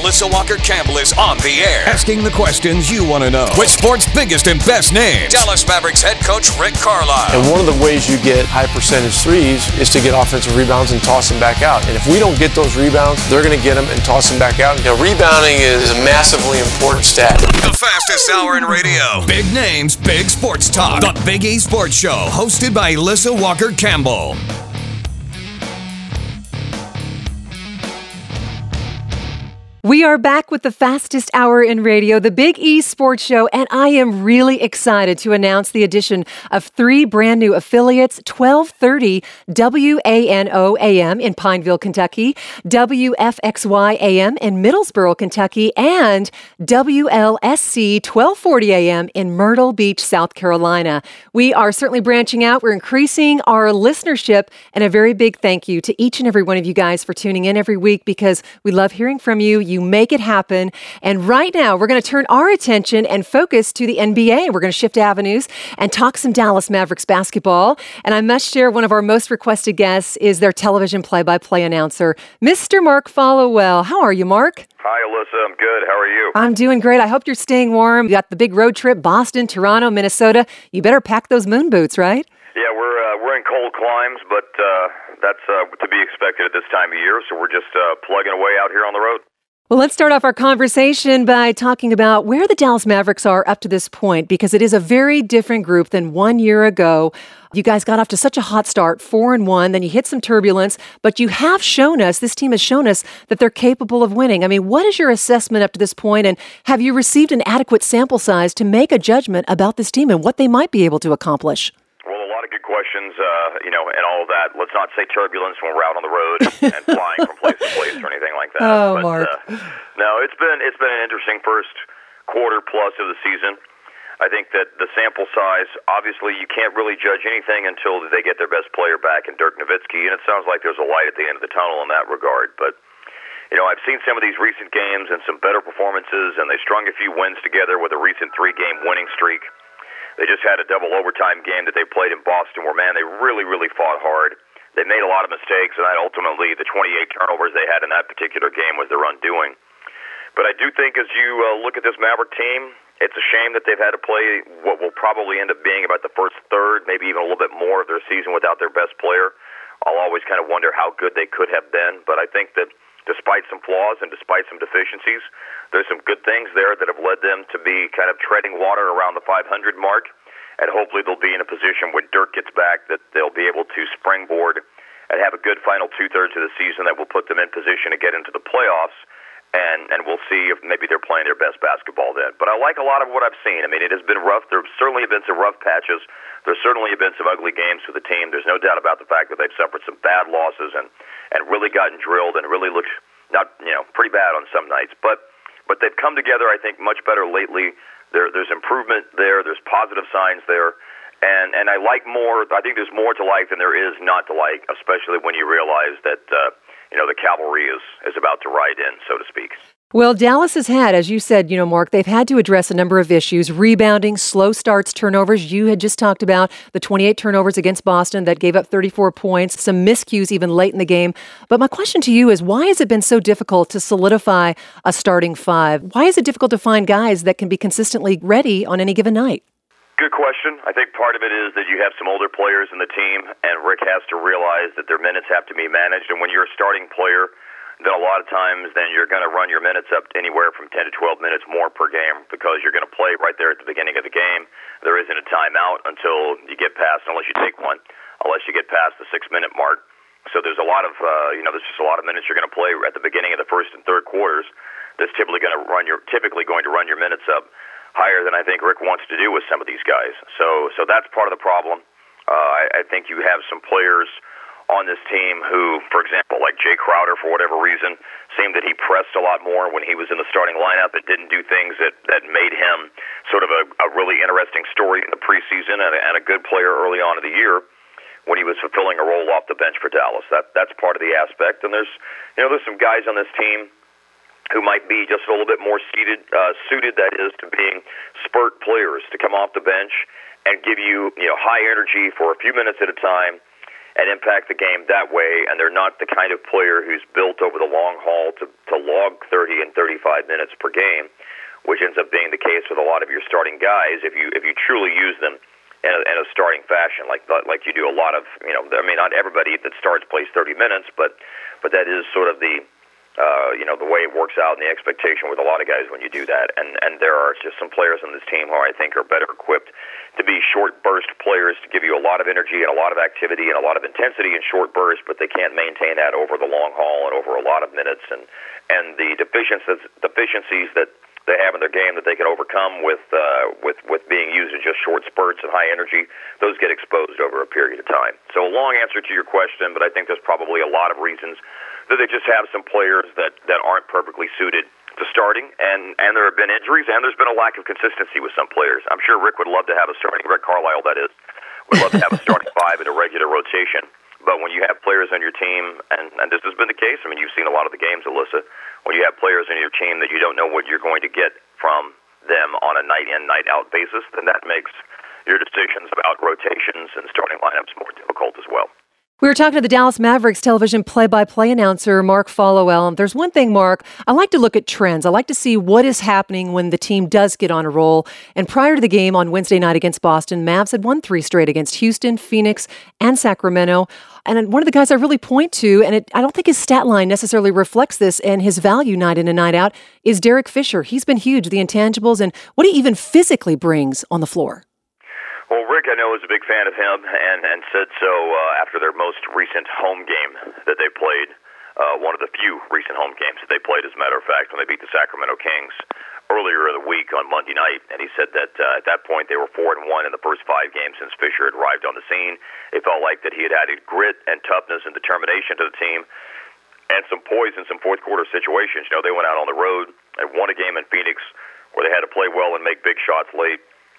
Alyssa Walker-Campbell is on the air, asking the questions you want to know with sports' biggest and best names. Dallas Mavericks head coach Rick Carlisle. And one of the ways you get high percentage threes is to get offensive rebounds and toss them back out. And if we don't get those rebounds, they're going to get them and toss them back out. Rebounding is a massively important stat. The fastest hour in radio. Big names, big sports talk. The Big E Sports Show, hosted by Alyssa Walker-Campbell. We are back with the fastest hour in radio, the Big E Sports Show, and I am really excited to announce the addition of 3 brand new affiliates: 1230 WANO AM in Pineville, Kentucky, WFXY AM in Middlesboro, Kentucky, and WLSC 1240 AM in Myrtle Beach, South Carolina. We are certainly branching out. We're increasing our listenership, and a very big thank you to each and every one of you guys for tuning in every week, because we love hearing from you. You make it happen. And right now, we're going to turn our attention and focus to the NBA. We're going to shift avenues and talk some Dallas Mavericks basketball. And I must share, one of our most requested guests is their television play-by-play announcer, Mr. Mark Followell. How are you, Mark? Hi, Alyssa. I'm good. How are you? I'm doing great. I hope you're staying warm. You got the big road trip, Boston, Toronto, Minnesota. You better pack those moon boots, right? Yeah, we're in cold climes, but that's to be expected at this time of year. So we're just plugging away out here on the road. Well, let's start off our conversation by talking about where the Dallas Mavericks are up to this point, because it is a very different group than 1 year ago. You guys got off to such a hot start, 4-1, then you hit some turbulence, but you have shown us, this team has shown us that they're capable of winning. I mean, what is your assessment up to this point, and have you received an adequate sample size to make a judgment about this team and what they might be able to accomplish? Questions, and all of that. Let's not say turbulence when we're out on the road and flying from place to place or anything like that. Oh, Mark. No, it's been an interesting first quarter plus of the season. I think that the sample size, obviously, you can't really judge anything until they get their best player back in Dirk Nowitzki, and it sounds like there's a light at the end of the tunnel in that regard. But I've seen some of these recent games and some better performances, and they strung a few wins together with a recent 3-game winning streak. They just had a double overtime game that they played in Boston where, man, they really, really fought hard. They made a lot of mistakes, and that ultimately, the 28 turnovers they had in that particular game was their undoing. But I do think as you look at this Maverick team, it's a shame that they've had to play what will probably end up being about the first third, maybe even a little bit more of their season without their best player. I'll always kind of wonder how good they could have been, but I think that despite some flaws and despite some deficiencies, there's some good things there that have led them to be kind of treading water around the 500 mark, and hopefully they'll be in a position when Dirk gets back that they'll be able to springboard and have a good final two-thirds of the season that will put them in position to get into the playoffs, and we'll see if maybe they're playing their best basketball then. But I like a lot of what I've seen. I mean, it has been rough. There certainly have been some rough patches. There certainly have been some ugly games for the team. There's no doubt about the fact that they've suffered some bad losses and really gotten drilled and really looked pretty bad on some nights. But they've come together, I think, much better lately. There's improvement there. There's positive signs there. And I like more. I think there's more to like than there is not to like, especially when you realize that, the cavalry is about to ride in, so to speak. Well, Dallas has had, as you said, Mark, they've had to address a number of issues: rebounding, slow starts, turnovers. You had just talked about the 28 turnovers against Boston that gave up 34 points, some miscues even late in the game. But my question to you is, why has it been so difficult to solidify a starting five? Why is it difficult to find guys that can be consistently ready on any given night? Good question. I think part of it is that you have some older players in the team, and Rick has to realize that their minutes have to be managed. And when you're a starting player, then a lot of times then you're going to run your minutes up anywhere from 10 to 12 minutes more per game because you're going to play right there at the beginning of the game. There isn't a timeout until you get past, unless you take one, unless you get past the 6-minute mark. So there's a lot of, there's just a lot of minutes you're going to play at the beginning of the first and third quarters. That's typically going to run your minutes up higher than I think Rick wants to do with some of these guys. So that's part of the problem. I think you have some players on this team who, for example, like Jay Crowder, for whatever reason, seemed that he pressed a lot more when he was in the starting lineup and didn't do things that made him sort of a really interesting story in the preseason and a good player early on in the year when he was fulfilling a role off the bench for Dallas. That's part of the aspect. And there's some guys on this team who might be just a little bit more suited, that is, to being spurt players, to come off the bench and give you, high energy for a few minutes at a time and impact the game that way, and they're not the kind of player who's built over the long haul to log 30 and 35 minutes per game, which ends up being the case with a lot of your starting guys if you truly use them in a starting fashion, like you do a lot of, not everybody that starts plays 30 minutes, but that is sort of the the way it works out and the expectation with a lot of guys when you do that. And there are just some players on this team who I think are better equipped to be short burst players, to give you a lot of energy and a lot of activity and a lot of intensity in short bursts, but they can't maintain that over the long haul and over a lot of minutes. And the deficiencies that they have in their game that they can overcome with being used in just short spurts and high energy, those get exposed over a period of time. So a long answer to your question, but I think there's probably a lot of reasons that they just have some players that aren't perfectly suited to starting, and there have been injuries, and there's been a lack of consistency with some players. I'm sure Rick would love to have a starting, Rick Carlisle that is, would love to have a starting five in a regular rotation. But when you have players on your team, and this has been the case, you've seen a lot of the games, Alyssa, when you have players on your team that you don't know what you're going to get from them on a night-in, night-out basis, then that makes your decisions about rotations and starting lineups more difficult as well. We were talking to the Dallas Mavericks television play-by-play announcer, Mark Followell. There's one thing, Mark, I like to look at trends. I like to see what is happening when the team does get on a roll. And prior to the game on Wednesday night against Boston, Mavs had won 3 straight against Houston, Phoenix, and Sacramento. And one of the guys I really point to, and I don't think his stat line necessarily reflects this, and his value night in and night out, is Derek Fisher. He's been huge, the intangibles, and what he even physically brings on the floor. Well, Rick, I know, is a big fan of him and said so after their most recent home game that they played, one of the few recent home games that they played, as a matter of fact, when they beat the Sacramento Kings earlier in the week on Monday night. And he said that at that point they were 4-1 in the first 5 games since Fisher had arrived on the scene. It felt like that he had added grit and toughness and determination to the team and some poise in some fourth-quarter situations. They went out on the road and won a game in Phoenix where they had to play well and make big shots late.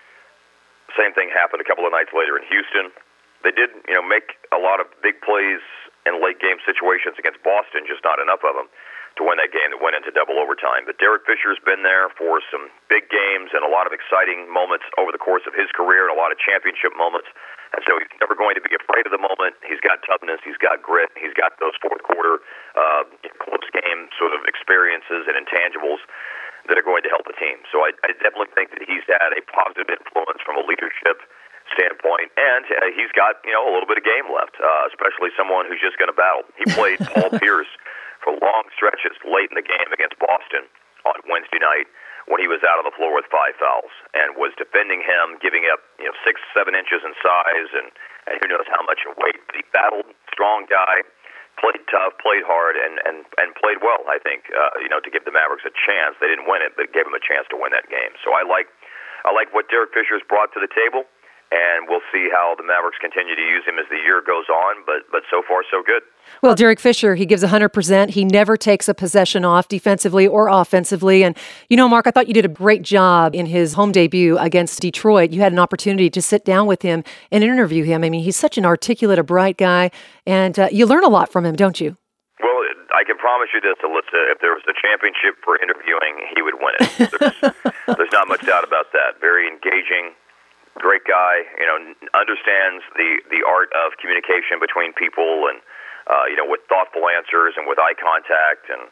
Same thing happened a couple of nights later in Houston. They did, make a lot of big plays in late-game situations against Boston, just not enough of them to win that game that went into double overtime. But Derek Fisher's been there for some big games and a lot of exciting moments over the course of his career and a lot of championship moments. And so he's never going to be afraid of the moment. He's got toughness. He's got grit. He's got those fourth-quarter close game sort of experiences and intangibles that are going to help the team. So I definitely think that he's had a positive influence from a leadership standpoint, and he's got a little bit of game left, especially someone who's just going to battle. He played Paul Pierce for long stretches late in the game against Boston on Wednesday night when he was out on the floor with 5 fouls and was defending him, giving up 6-7 inches in size and who knows how much in weight. But he battled, strong guy, played tough, played hard, and played well, I think, to give the Mavericks a chance. They didn't win it, but gave them a chance to win that game. So I like what Derek Fisher's brought to the table, and we'll see how the Mavericks continue to use him as the year goes on, but so far, so good. Well, Derek Fisher, he gives 100%. He never takes a possession off defensively or offensively. And, Mark, I thought you did a great job in his home debut against Detroit. You had an opportunity to sit down with him and interview him. He's such an articulate, a bright guy, and you learn a lot from him, don't you? Well, I can promise you this, Alyssa. If there was a championship for interviewing, he would win it. There's not much doubt about that. Very engaging. Great guy, understands the art of communication between people and, with thoughtful answers and with eye contact and,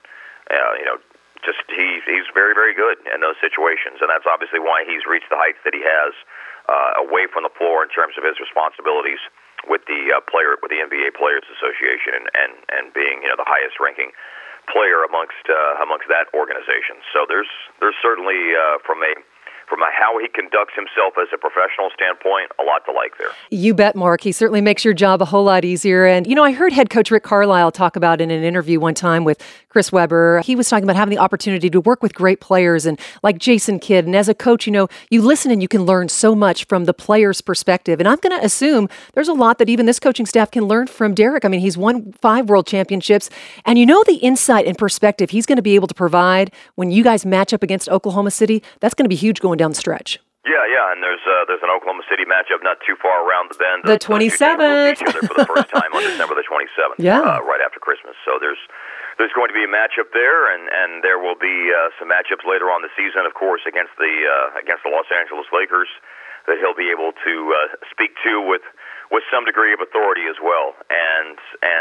he's very, very good in those situations. And that's obviously why he's reached the heights that he has away from the floor in terms of his responsibilities with the NBA Players Association and being, the highest ranking player amongst that organization. So there's certainly from how he conducts himself as a professional standpoint, a lot to like there. You bet, Mark. He certainly makes your job a whole lot easier. And, I heard head coach Rick Carlisle talk about in an interview one time with Chris Webber. He was talking about having the opportunity to work with great players and like Jason Kidd. And as a coach, you listen and you can learn so much from the player's perspective. And I'm going to assume there's a lot that even this coaching staff can learn from Derek. He's won 5 world championships. And the insight and perspective he's going to be able to provide when you guys match up against Oklahoma City, that's going to be huge going down the stretch. Yeah, and there's an Oklahoma City matchup not too far around the bend. The 27th. Each other for the first time on December the 27th, right after Christmas. So there's going to be a matchup there, and there will be some matchups later on the season, of course, against the Los Angeles Lakers that he'll be able to speak to with with some degree of authority as well. And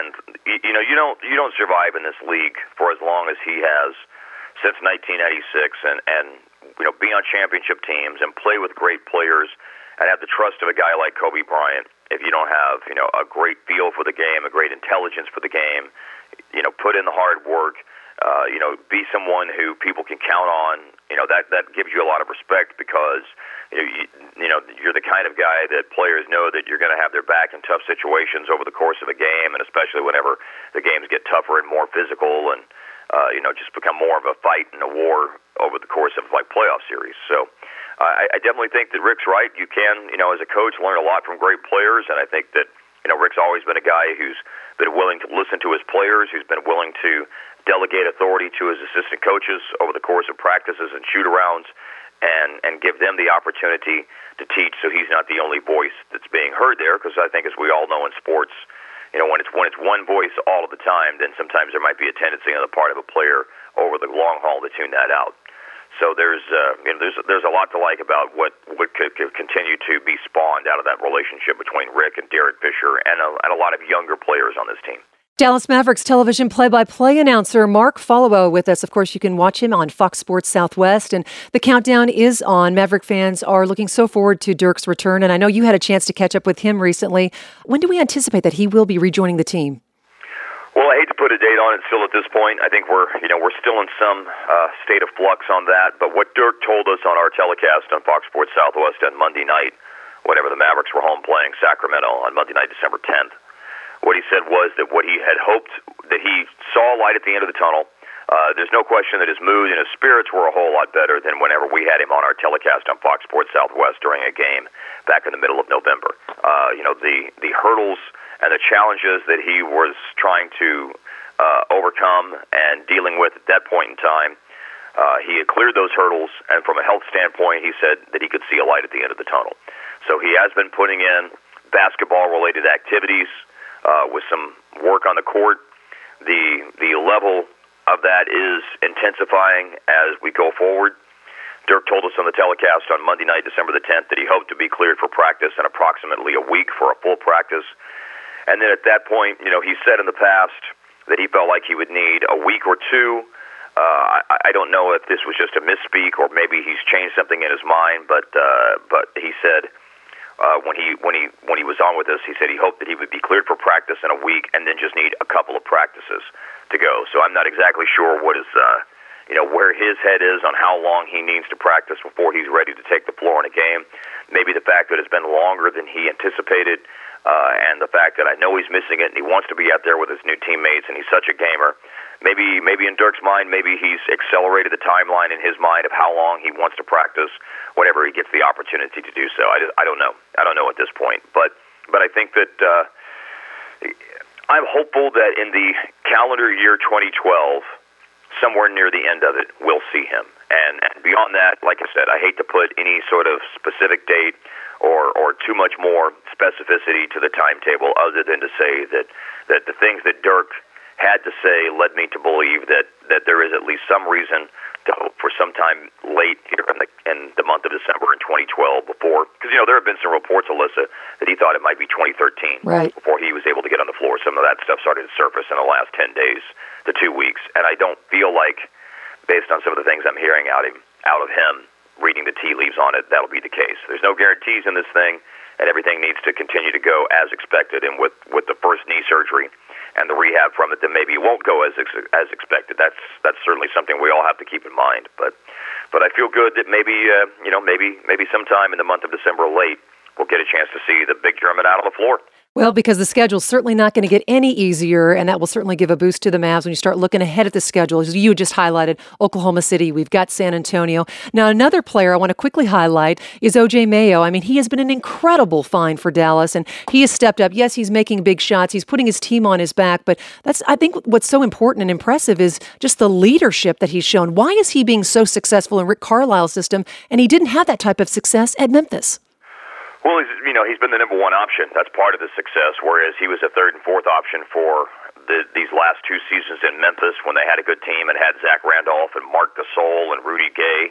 you know, you don't survive in this league for as long as he has since 1996, and you know, be on championship teams and play with great players and have the trust of a guy like Kobe Bryant. If you don't have, you know, a great feel for the game, a great intelligence for the game, you know, put in the hard work, you know, be someone who people can count on, you know, that gives you a lot of respect, because you know, you're the kind of guy that players know that you're going to have their back in tough situations over the course of a game, and especially whenever the games get tougher and more physical, and you know, just become more of a fight and a war over the course of like playoff series. So I definitely think that Rick's right. You can, you know, as a coach, learn a lot from great players, and I think that, you know, Rick's always been a guy who's been willing to listen to his players, who's been willing to delegate authority to his assistant coaches over the course of practices and shoot-arounds, and give them the opportunity to teach, so he's not the only voice that's being heard there. Because I think, as we all know in sports, you know, when it's one voice all of the time, then sometimes there might be a tendency on the part of a player over the long haul to tune that out. So there's a lot to like about what could continue to be spawned out of that relationship between Rick and Derek Fisher and a lot of younger players on this team. Dallas Mavericks television play-by-play announcer Mark Followill with us. Of course, you can watch him on Fox Sports Southwest, and the countdown is on. Maverick fans are looking so forward to Dirk's return, and I know you had a chance to catch up with him recently. When do we anticipate that he will be rejoining the team? Well, I hate to put a date on it still at this point. I think we're still in some state of flux on that. But what Dirk told us on our telecast on Fox Sports Southwest on Monday night, whenever the Mavericks were home playing Sacramento on Monday night, December 10th, what he said was that what he had hoped, that he saw a light at the end of the tunnel. There's no question that his mood and his spirits were a whole lot better than whenever we had him on our telecast on Fox Sports Southwest during a game back in the middle of November. You know, the hurdles and the challenges that he was trying to overcome and dealing with at that point in time, he had cleared those hurdles, and from a health standpoint, he said that he could see a light at the end of the tunnel. So he has been putting in basketball-related activities, with some work on the court. The level of that is intensifying as we go forward. Dirk told us on the telecast on Monday night, December the 10th, that he hoped to be cleared for practice in approximately a week for a full practice. And then at that point, you know, he said in the past that he felt like he would need a week or two. I don't know if this was just a misspeak or maybe he's changed something in his mind, but he said, when he was on with us, he said he hoped that he would be cleared for practice in a week and then just need a couple of practices to go. So I'm not exactly sure what is, you know, where his head is on how long he needs to practice before he's ready to take the floor in a game. Maybe the fact that it's been longer than he anticipated, and the fact that I know he's missing it and he wants to be out there with his new teammates and he's such a gamer. Maybe in Dirk's mind, maybe he's accelerated the timeline in his mind of how long he wants to practice whenever he gets the opportunity to do so. I don't know. I don't know at this point. But I think that I'm hopeful that in the calendar year 2012, somewhere near the end of it, we'll see him. And beyond that, like I said, I hate to put any sort of specific date or too much more specificity to the timetable, other than to say that the things that Dirk had to say led me to believe that there is at least some reason to hope for sometime late here in the month of December in 2012 before, because, you know, there have been some reports, Alyssa, that he thought it might be 2013 before he was able to get on the floor. Some of that stuff started to surface in the last 10 days to 2 weeks, and I don't feel like, based on some of the things I'm hearing out of him, reading the tea leaves on it, that'll be the case. There's no guarantees in this thing, and everything needs to continue to go as expected, and with the first knee surgery and the rehab from it, then maybe it won't go as expected. That's certainly something we all have to keep in mind. But I feel good that maybe sometime in the month of December late, we'll get a chance to see the big German out on the floor. Well, because the schedule's certainly not going to get any easier, and that will certainly give a boost to the Mavs when you start looking ahead at the schedule. As you just highlighted, Oklahoma City, we've got San Antonio. Now, another player I want to quickly highlight is O.J. Mayo. I mean, he has been an incredible find for Dallas, and he has stepped up. Yes, he's making big shots. He's putting his team on his back, but I think what's so important and impressive is just the leadership that he's shown. Why is he being so successful in Rick Carlisle's system, and he didn't have that type of success at Memphis? Well, he's been the number one option. That's part of the success, whereas he was a third and fourth option for these last two seasons in Memphis when they had a good team and had Zach Randolph and Marc Gasol and Rudy Gay.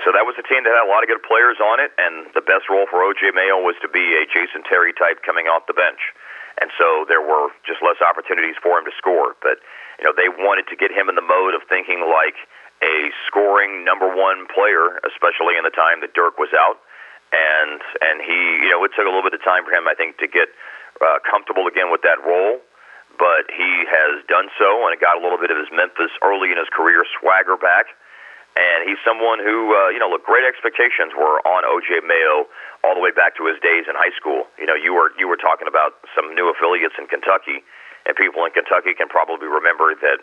So that was a team that had a lot of good players on it, and the best role for O.J. Mayo was to be a Jason Terry type coming off the bench. And so there were just less opportunities for him to score. But, they wanted to get him in the mode of thinking like a scoring number one player, especially in the time that Dirk was out. And he, it took a little bit of time for him, I think, to get comfortable again with that role. But he has done so, and it got a little bit of his Memphis early in his career swagger back. And he's someone who, look, great expectations were on O.J. Mayo all the way back to his days in high school. You were talking about some new affiliates in Kentucky, and people in Kentucky can probably remember that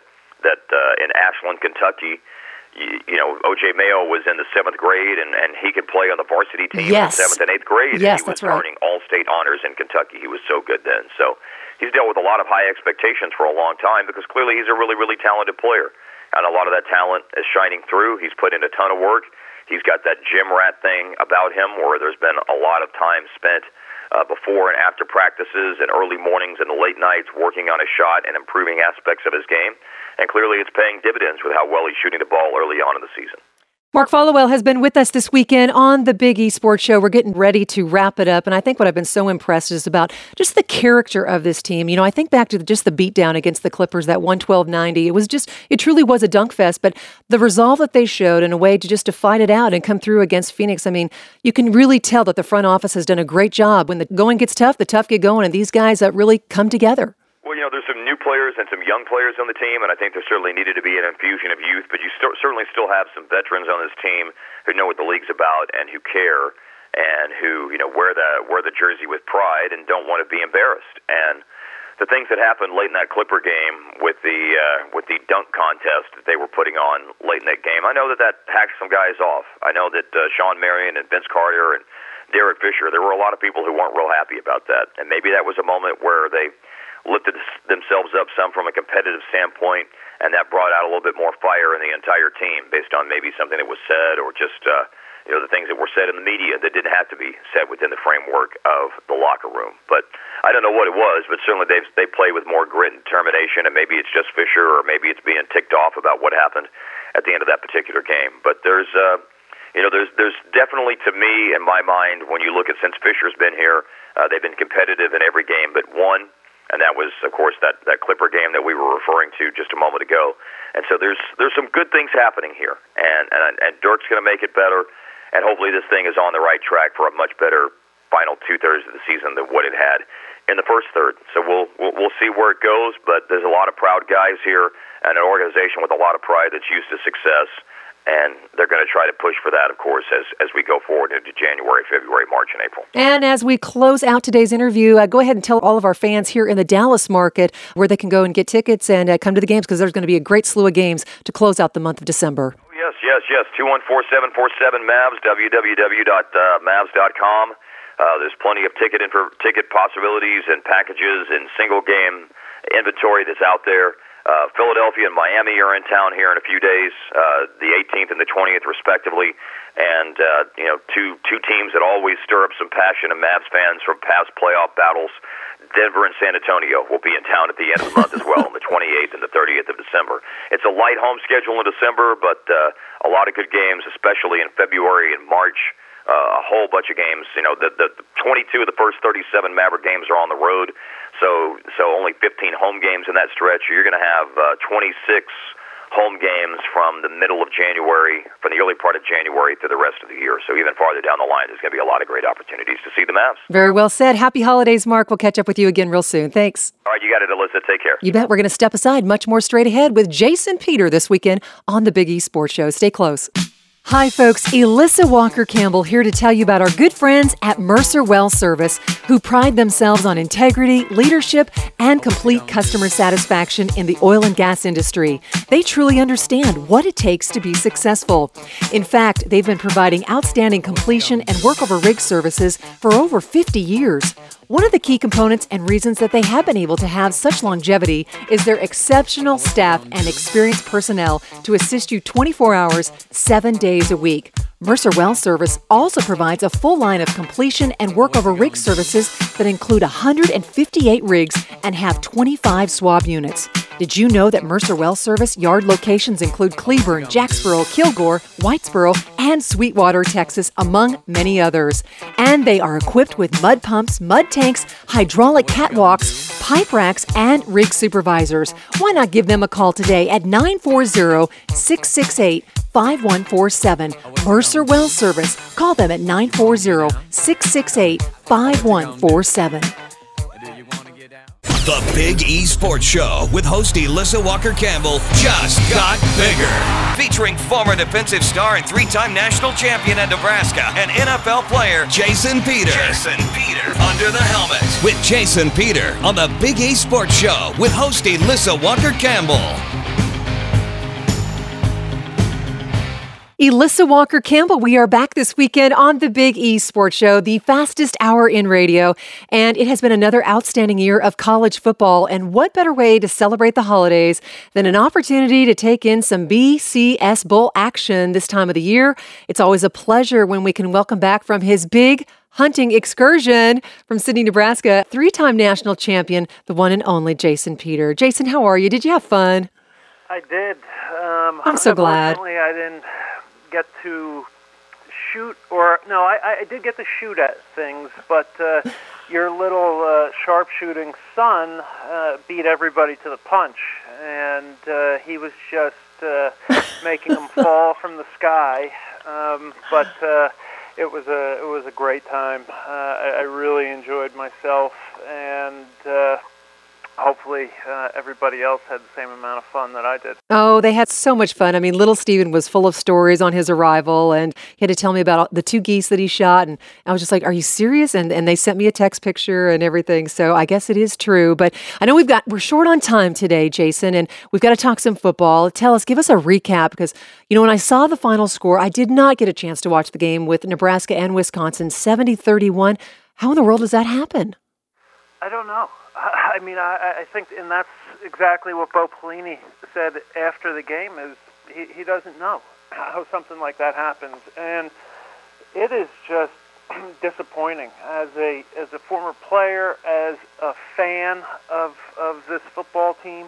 in Ashland, Kentucky, O.J. Mayo was in the 7th grade, and he could play on the varsity team in the 7th and 8th grade. Yes, and he was that's right. earning all-state honors in Kentucky. He was so good then. So he's dealt with a lot of high expectations for a long time because clearly he's a really, really talented player. And a lot of that talent is shining through. He's put in a ton of work. He's got that gym rat thing about him where there's been a lot of time spent before and after practices and early mornings and the late nights working on his shot and improving aspects of his game. And clearly it's paying dividends with how well he's shooting the ball early on in the season. Mark Followell has been with us this weekend on the Big E Sports Show. We're getting ready to wrap it up. And I think what I've been so impressed is about just the character of this team. I think back to just the beatdown against the Clippers, that 112-90. It truly was a dunk fest. But the resolve that they showed in a way to fight it out and come through against Phoenix, you can really tell that the front office has done a great job. When the going gets tough, the tough get going. And these guys really come together. Well, there's some new players and some young players on the team, and I think there certainly needed to be an infusion of youth, but you certainly still have some veterans on this team who know what the league's about and who care and who, wear the jersey with pride and don't want to be embarrassed. And the things that happened late in that Clipper game with the dunk contest that they were putting on late in that game, I know that hacked some guys off. I know that Sean Marion and Vince Carter and Derek Fisher, there were a lot of people who weren't real happy about that. And maybe that was a moment where they lifted themselves up some from a competitive standpoint, and that brought out a little bit more fire in the entire team based on maybe something that was said or just the things that were said in the media that didn't have to be said within the framework of the locker room. But I don't know what it was, but certainly they play with more grit and determination, and maybe it's just Fisher or maybe it's being ticked off about what happened at the end of that particular game. But there's definitely, to me, in my mind, when you look at since Fisher's been here, they've been competitive in every game but one. And that was, of course, that Clipper game that we were referring to just a moment ago. And so there's some good things happening here. And Dirk's going to make it better. And hopefully this thing is on the right track for a much better final two-thirds of the season than what it had in the first third. So we'll see where it goes. But there's a lot of proud guys here and an organization with a lot of pride that's used to success. And they're going to try to push for that, of course, as we go forward into January, February, March, and April. And as we close out today's interview, go ahead and tell all of our fans here in the Dallas market where they can go and get tickets and come to the games, because there's going to be a great slew of games to close out the month of December. Yes. 214-747-MAVS, www.mavs.com. There's plenty of ticket possibilities and packages and single-game inventory that's out there. Philadelphia and Miami are in town here in a few days, the 18th and the 20th, respectively. And, two teams that always stir up some passion in Mavs fans from past playoff battles. Denver and San Antonio will be in town at the end of the month as well, on the 28th and the 30th of December. It's a light home schedule in December, but a lot of good games, especially in February and March. A whole bunch of games. The 22 of the first 37 Maverick games are on the road, so only 15 home games in that stretch. You're going to have 26 home games from the middle of January, from the early part of January to the rest of the year. So even farther down the line, there's going to be a lot of great opportunities to see the Mavs. Very well said. Happy holidays, Mark. We'll catch up with you again real soon. Thanks. All right, you got it, Alyssa. Take care. You bet. We're going to step aside. Much more straight ahead with Jason Peter this weekend on the Big E Sports Show. Stay close. Hi, folks. Alyssa Walker-Campbell here to tell you about our good friends at Mercer Well Service, who pride themselves on integrity, leadership, and complete customer satisfaction in the oil and gas industry. They truly understand what it takes to be successful. In fact, they've been providing outstanding completion and workover rig services for over 50 years. One of the key components and reasons that they have been able to have such longevity is their exceptional staff and experienced personnel to assist you 24 hours, 7 days a week. Mercer Well Service also provides a full line of completion and workover rig services that include 158 rigs and have 25 swab units. Did you know that Mercer Well Service yard locations include Cleburne, Jacksboro, Kilgore, Whitesboro, and Sweetwater, Texas, among many others? And they are equipped with mud pumps, mud tanks, hydraulic catwalks, pipe racks, and rig supervisors. Why not give them a call today at 940-668-5147. Mercer Well Service. Call them at 940-668-5147. The Big E Sports Show with host Elissa Walker-Campbell just got bigger. Featuring former defensive star and three-time national champion at Nebraska and NFL player Jason Peter. Under the helmet with Jason Peter on the Big E Sports Show with host Elissa Walker-Campbell. Elissa Walker-Campbell, we are back this weekend on the Big E Sports Show, the fastest hour in radio, and it has been another outstanding year of college football, and what better way to celebrate the holidays than an opportunity to take in some BCS Bowl action this time of the year. It's always a pleasure when we can welcome back from his big hunting excursion from Sidney, Nebraska, three-time national champion, the one and only Jason Peter. Jason, how are you? Did you have fun? I did. I'm so glad. Unfortunately, I didn't get to shoot, or no, I did get to shoot at things, but your little sharpshooting son beat everybody to the punch, and he was just making them fall from the sky. But it was a great time. I really enjoyed myself, and hopefully everybody else had the same amount of fun that I did. Oh, they had so much fun. I mean, little Steven was full of stories on his arrival, and he had to tell me about the 2 geese that he shot, and I was just like, are you serious? And they sent me a text picture and everything, so I guess it is true. But I know we're short on time today, Jason, and we've got to talk some football. Give us a recap, because, when I saw the final score, I did not get a chance to watch the game with Nebraska and Wisconsin, 70-31. How in the world does that happen? I don't know. I mean, I think, and that's exactly what Bo Pelini said after the game, is he doesn't know how something like that happens. And it is just disappointing as a former player, as a fan of this football team.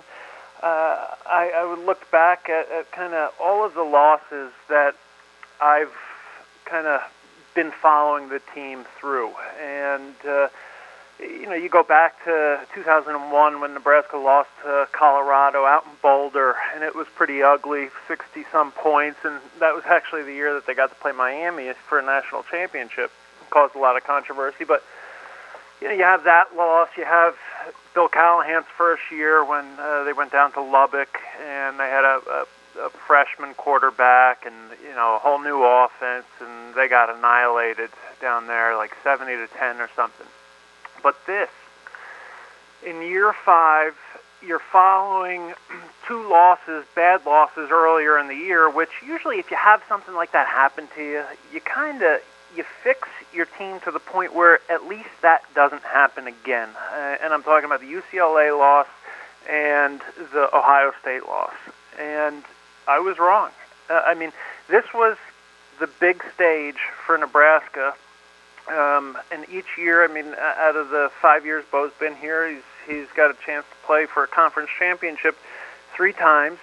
I would look back at kind of all of the losses that I've kind of been following the team through. And you go back to 2001 when Nebraska lost to Colorado out in Boulder, and it was pretty ugly, 60-some points, and that was actually the year that they got to play Miami for a national championship. It caused a lot of controversy, but you have that loss. You have Bill Callahan's first year when they went down to Lubbock, and they had a freshman quarterback and a whole new offense, and they got annihilated down there, like 70-10 or something. But this, in year 5, you're following 2 losses, bad losses earlier in the year, which usually if you have something like that happen to you, you fix your team to the point where at least that doesn't happen again. And I'm talking about the UCLA loss and the Ohio State loss. And I was wrong. I mean, this was the big stage for Nebraska. And each year, out of the 5 years Bo's been here, he's got a chance to play for a conference championship 3 times.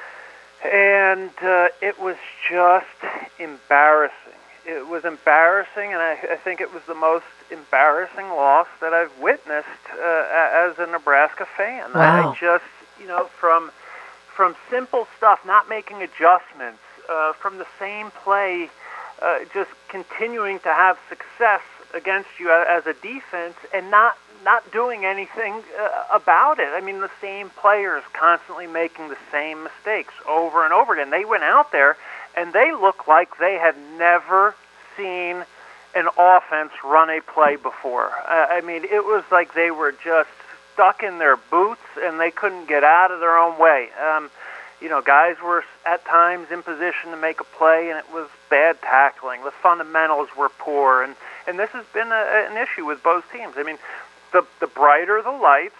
And it was just embarrassing. It was embarrassing, and I think it was the most embarrassing loss that I've witnessed as a Nebraska fan. Wow. I just, from simple stuff, not making adjustments, from the same play, just continuing to have success against you as a defense and not doing anything about it. I mean, the same players constantly making the same mistakes over and over again. They went out there and they looked like they had never seen an offense run a play before. I mean, it was like they were just stuck in their boots and they couldn't get out of their own way. Guys were at times in position to make a play, and it was bad tackling. The fundamentals were poor, and this has been an issue with both teams. I mean, the brighter the lights,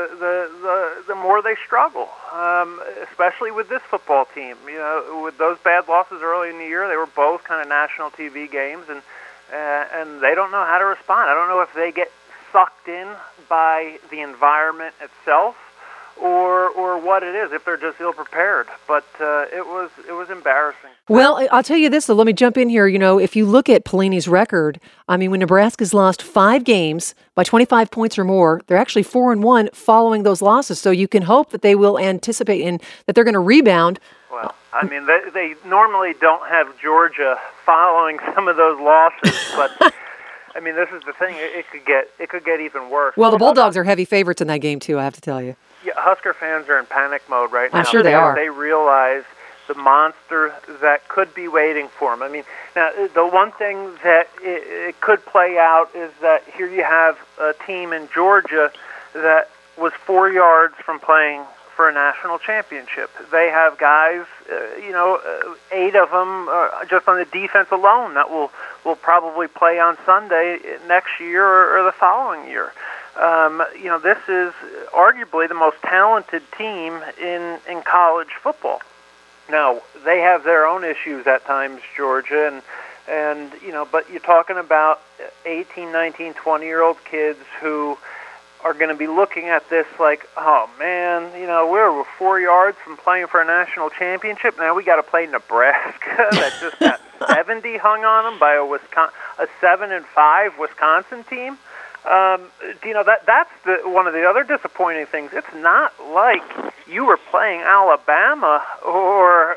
the more they struggle, especially with this football team. With those bad losses early in the year, they were both kind of national TV games, and they don't know how to respond. I don't know if they get sucked in by the environment itself, or what it is, if they're just ill-prepared. But it was embarrassing. Well, I'll tell you this, though. Let me jump in here. If you look at Pelini's record, I mean, when Nebraska's lost 5 games by 25 points or more, they're actually 4-1 following those losses. So you can hope that they will anticipate and that they're going to rebound. Well, I mean, they normally don't have Georgia following some of those losses, but I mean, this is the thing. It could get even worse. Well, the Bulldogs are heavy favorites in that game too, I have to tell you. Yeah, Husker fans are in panic mode right now. I'm sure they are. They realize the monster that could be waiting for them. I mean, now the one thing that it could play out is that here you have a team in Georgia that was 4 yards from playing for a national championship. They have guys, 8 of them just on the defense alone that will probably play on Sunday next year or the following year. This is arguably the most talented team in college football. Now, they have their own issues at times, Georgia, and but you're talking about 18, 19, 20-year-old kids who are going to be looking at this like, oh, man, we're 4 yards from playing for a national championship. Now we got to play Nebraska that just got 70 hung on them by a 7-5 Wisconsin team. That's one of the other disappointing things. It's not like you were playing Alabama or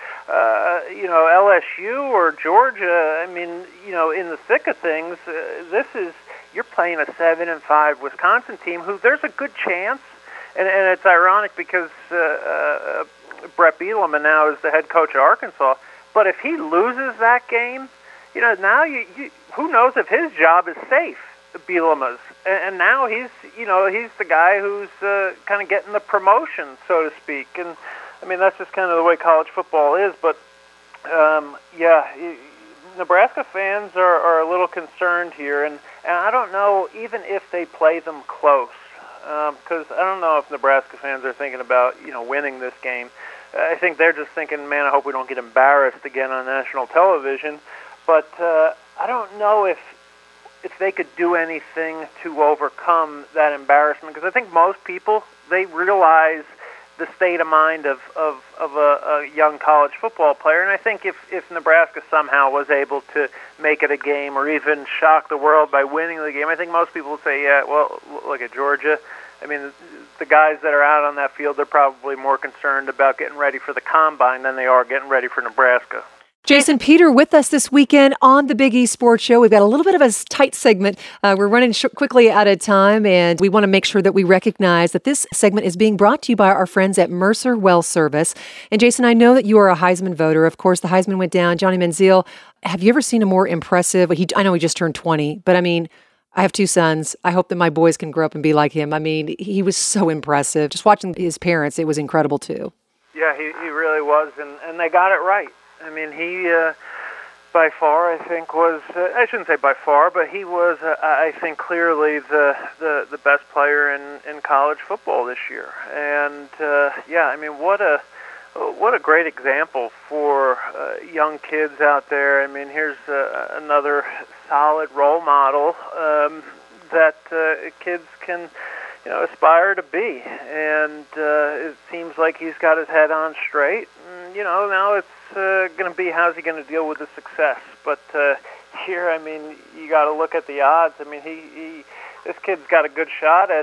LSU or Georgia. I mean, in the thick of things, you're playing a 7-5 Wisconsin team who there's a good chance, and it's ironic because Brett Bielema now is the head coach of Arkansas. But if he loses that game, now who knows if his job is safe. Bielema's, and now he's the guy who's kind of getting the promotion, so to speak. And I mean, that's just kind of the way college football is. But Nebraska fans are a little concerned here, and I don't know even if they play them close, because I don't know if Nebraska fans are thinking about winning this game. I think they're just thinking, man, I hope we don't get embarrassed again on national television. But I don't know if they could do anything to overcome that embarrassment, because I think most people, they realize the state of mind of a young college football player, and I think if Nebraska somehow was able to make it a game or even shock the world by winning the game, I think most people would say, yeah, well, look at Georgia. I mean, the guys that are out on that field, they're probably more concerned about getting ready for the combine than they are getting ready for Nebraska. Jason Peter with us this weekend on the Big East Sports Show. We've got a little bit of a tight segment. We're running quickly out of time, and we want to make sure that we recognize that this segment is being brought to you by our friends at Mercer Well Service. And Jason, I know that you are a Heisman voter. Of course, the Heisman went down. Johnny Manziel, have you ever seen a more impressive? I know he just turned 20, but I mean, I have 2 sons. I hope that my boys can grow up and be like him. I mean, he was so impressive. Just watching his parents, it was incredible too. Yeah, he really was, and they got it right. I mean, he, by far, I think was, I shouldn't say by far, but he was, I think, clearly the best player in college football this year. And, I mean, what a great example for young kids out there. I mean, here's another solid role model that kids can aspire to be. And it seems like he's got his head on straight. And, now it's going to be how's he going to deal with the success. But here, I mean, you got to look at the odds. I mean, this kid's got a good shot at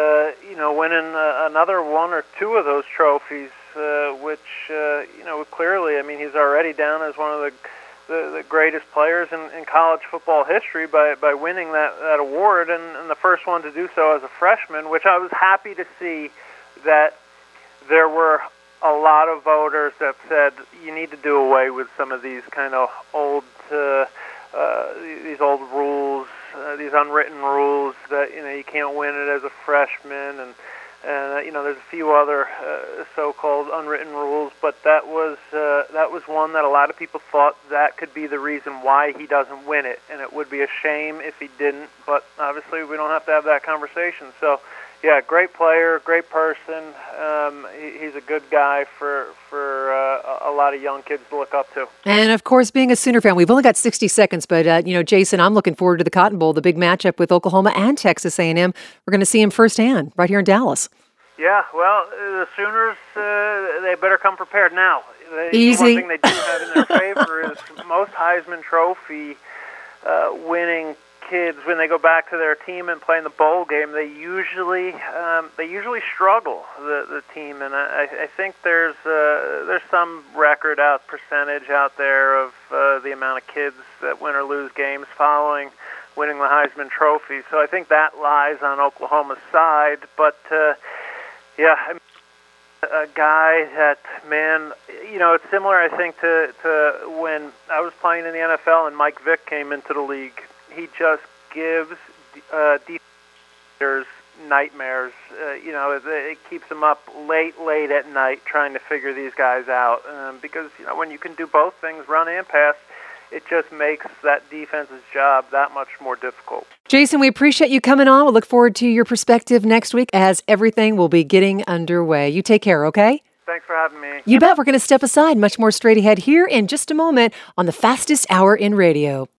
winning another 1 or 2 of those trophies, which clearly, I mean, he's already down as one of the greatest players in college football history by winning that award, and the first one to do so as a freshman, which I was happy to see that there were a lot of voters that said you need to do away with some of these kind of old rules, these unwritten rules that you can't win it as a freshman, and there's a few other so-called unwritten rules, but that was one that a lot of people thought that could be the reason why he doesn't win it, and it would be a shame if he didn't. But obviously, we don't have to have that conversation. So, yeah, great player, great person. He's a good guy for a lot of young kids to look up to. And, of course, being a Sooner fan, we've only got 60 seconds, but, Jason, I'm looking forward to the Cotton Bowl, the big matchup with Oklahoma and Texas A&M. We're going to see him firsthand right here in Dallas. Yeah, well, the Sooners, they better come prepared now. Easy. One thing they do have in their favor is most Heisman Trophy winning kids, when they go back to their team and play in the bowl game, they usually struggle, the team, and I think there's some percentage out there of the amount of kids that win or lose games following winning the Heisman Trophy. So I think that lies on Oklahoma's side, but yeah, I mean, a guy that, man, it's similar, I think, to when I was playing in the NFL and Mike Vick came into the league. He just gives defenders nightmares. It keeps them up late at night trying to figure these guys out. Because, when you can do both things, run and pass, it just makes that defense's job that much more difficult. Jason, we appreciate you coming on. We'll look forward to your perspective next week as everything will be getting underway. You take care, okay? Thanks for having me. You bet. We're going to step aside. Much more straight ahead here in just a moment on the fastest hour in radio.